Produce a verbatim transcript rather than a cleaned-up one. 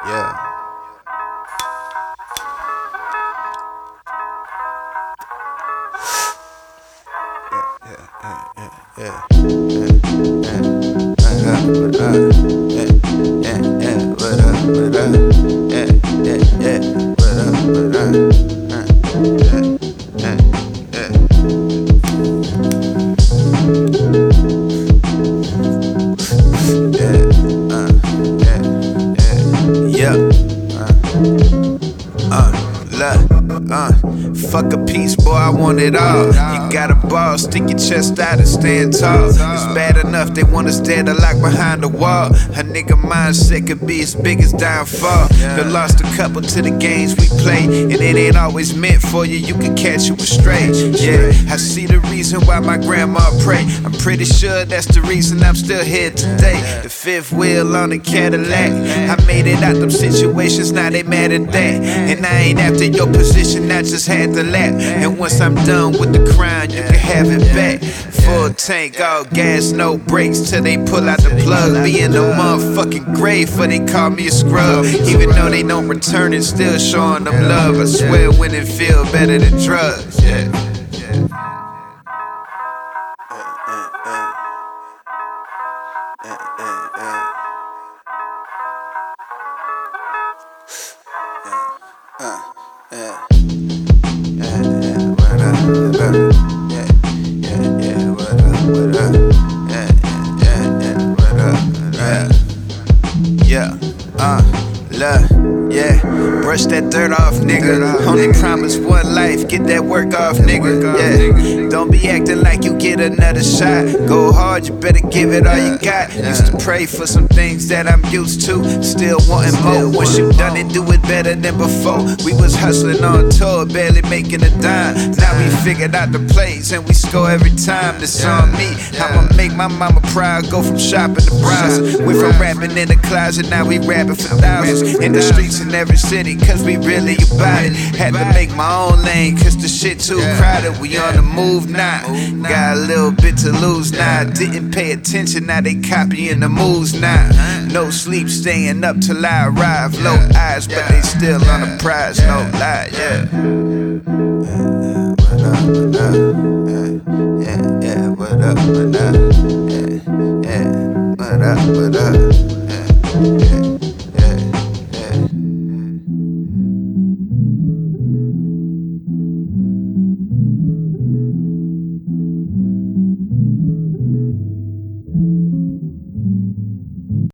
Yeah. Yeah, yeah, yeah, yeah, yeah, yeah, what up, yeah, yeah, yeah, what up, what up, yeah, yeah, yeah, what up, what up, yeah, yeah, yeah, yeah, uh, yeah, yeah, yeah, uh, uh, look, uh, fuck a piece, boy, I want it all. You got a ball, stick your chest out and stand tall. It's bad enough they want us dead or locked behind the wall. A nigga mindset could be as big as downfall. They lost a couple to the games we play, and it ain't always meant for you, you can catch it straight. Yeah, I see the reason why my grandma pray. I'm pretty sure that's the reason I'm still here today. The fifth wheel on the Cadillac, I made it out them situations, now they mad at that. And I ain't after your position, I just had to lap. And once I'm done with the crown, you can have it back. Full tank, all gas, no brakes, till they pull out the plug. Be in the motherfucking grave for they call me a scrub. Even though they don't return it, still showing them love. I swear winning feel better than drugs. Yeah. Uh, yeah. Yeah, yeah, what up, what up? Yeah, yeah, yeah, what up, what up? Yeah, yeah, yeah, what up, what up? Yeah, uh, look, yeah, brush that dirt off, nigga. Only promise one life, get that work off, nigga. Yeah, don't be acting like you get another shot. Go hard, you better give it all you got. Used to pray for some things that I'm used to, still wanting more. Once you done it, do it better than before. We was hustling on tour, barely making a dime. Now we figured out the plays and we score every time. This on me, I'ma make my mama proud. Go from shopping to browsing. Went from rapping in the closet, now we rapping for thousands. In the streets in every city, cause we really about it. Had to make my own lane, cause the shit too crowded. We on the move now, got a little bit to lose now. Didn't pay attention, now they copying the moves now. No sleep, staying up till I arrive. Low eyes, but they still on the prize, no lie, yeah. What up, what up, yeah, yeah, what up, what up, yeah, yeah, what up, what up, yeah, yeah.